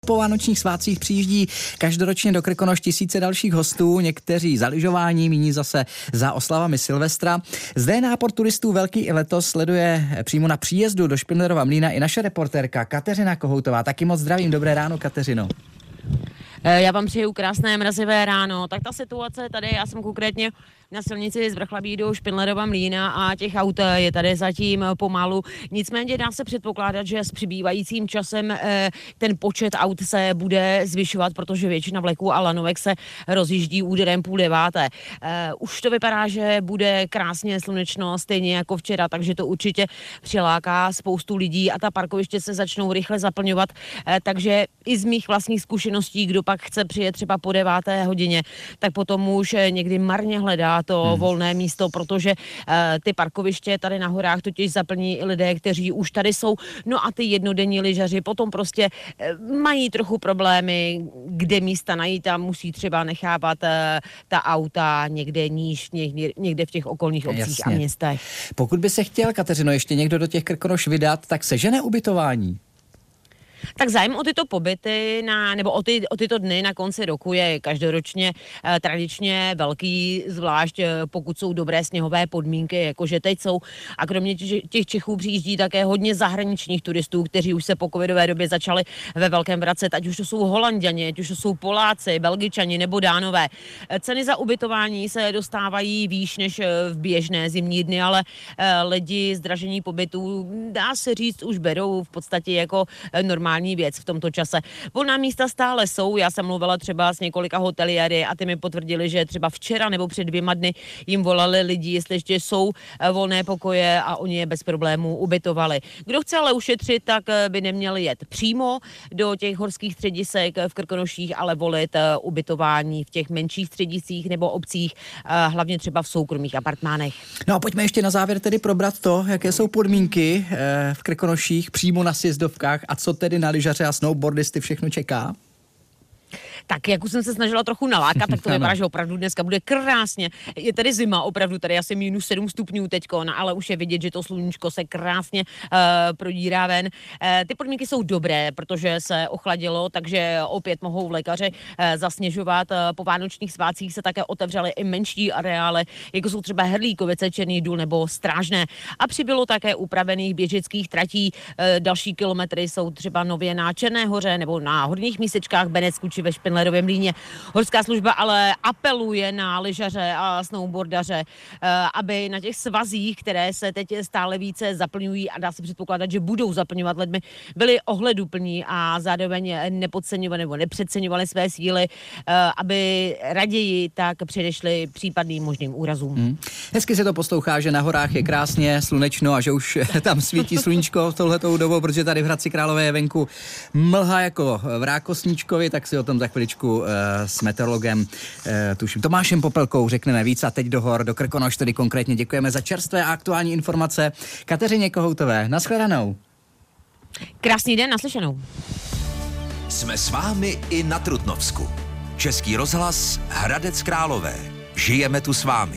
Po vánočních svátcích přijíždí každoročně do Krkonoš tisíce dalších hostů, někteří za lyžováním, jiní zase za oslavami Silvestra. Zde je nápor turistů velký i letos, sleduje přímo na příjezdu do Špindlerova Mlýna i naše reportérka Kateřina Kohoutová. Taky moc zdravím, dobré ráno, Kateřino. Já vám přeju krásné mrazivé ráno. Tak ta situace tady, já jsem konkrétně na silnici z Vrchlabí do Špindlerova Mlýna a těch aut je tady zatím pomalu. Nicméně dá se předpokládat, že s přibývajícím časem ten počet aut se bude zvyšovat, protože většina vleků a lanovek se rozjíždí úderem 8:30. Už to vypadá, že bude krásně slunečno, stejně jako včera, takže to určitě přiláká spoustu lidí a ta parkoviště se začnou rychle zaplňovat, takže i z mých vlastních zkušeností, kdo pak chce přijet třeba po 9. hodině, tak potom už někdy marně hledá to volné místo, protože ty parkoviště tady na horách totiž zaplní i lidé, kteří už tady jsou. No a ty jednodenní lyžaři potom prostě mají trochu problémy, kde místa najít a musí třeba nechávat ta auta někde níž, někde v těch okolních obcích. Jasně. A městech. Pokud by se chtěl, Kateřino, ještě někdo do těch Krkonoš vydat, tak sežene ubytování? Tak zájem o tyto pobyty, nebo o tyto dny na konci roku je každoročně tradičně velký, zvlášť pokud jsou dobré sněhové podmínky, jakože teď jsou. A kromě těch Čechů přijíždí také hodně zahraničních turistů, kteří už se po covidové době začali ve velkém vracet, ať už to jsou Holanďani, ať už to jsou Poláci, Belgičani nebo Dánové. Ceny za ubytování se dostávají výš než v běžné zimní dny, ale lidi zdražení pobytů, dá se říct, už berou v podstatě jako normální věc v tomto čase. Volná místa stále jsou, já jsem mluvila třeba s několika hoteliéry a ty mi potvrdili, že třeba včera nebo před 2 dny jim volali lidi, jestli ještě jsou volné pokoje a oni je bez problémů ubytovali. Kdo chce ale ušetřit, tak by neměl jet přímo do těch horských středisek v Krkonoších, ale volit ubytování v těch menších střediscích nebo obcích, hlavně třeba v soukromých apartmánech. No a pojďme ještě na závěr tedy probrat to, jaké jsou podmínky v Krkonoších přímo na sjezdovkách a co tedy na lyžaře a snowboardisty všechno čeká? Tak jak už jsem se snažila trochu nalákat, tak to vypadá, že opravdu dneska bude krásně. Je tady zima, opravdu tady asi -7 stupňů teďko, ale už je vidět, že to sluníčko se krásně prodírá ven. Ty podmínky jsou dobré, protože se ochladilo, takže opět mohou vlekaři zasněžovat. Po vánočních svátcích se také otevřely i menší areály, jako jsou třeba Herlíkovice, Černý důl nebo Strážné. A přibylo také upravených běžeckých tratí. Další kilometry jsou třeba nově na Černé hoře nebo na horních místečkách Benecku či ve Špindlerově Mlýně. Horská služba ale apeluje na lyžaře a snowboardaře, aby na těch svazích, které se teď stále více zaplňují a dá se předpokládat, že budou zaplňovat lidmi, byli ohleduplní a zároveň nepodceňovali nebo nepřeceňovali své síly, aby raději tak předešli případným možným úrazům. Hezky se to poslouchá, že na horách je krásně slunečno a že už tam svítí sluníčko v touhletou dobou, protože tady v Hradci Králové je venku mlha jako v Rákosníčkovi, tak si o tom za chviličku s meteorologem tuším Tomášem Popelkou řekneme víc a teď do hor, do Krkonoš, tedy konkrétně děkujeme za čerstvé a aktuální informace Kateřině Kohoutové. Nashledanou. Krásný den, naslyšenou. Jsme s vámi i na Trutnovsku. Český rozhlas Hradec Králové. Žijeme tu s vámi.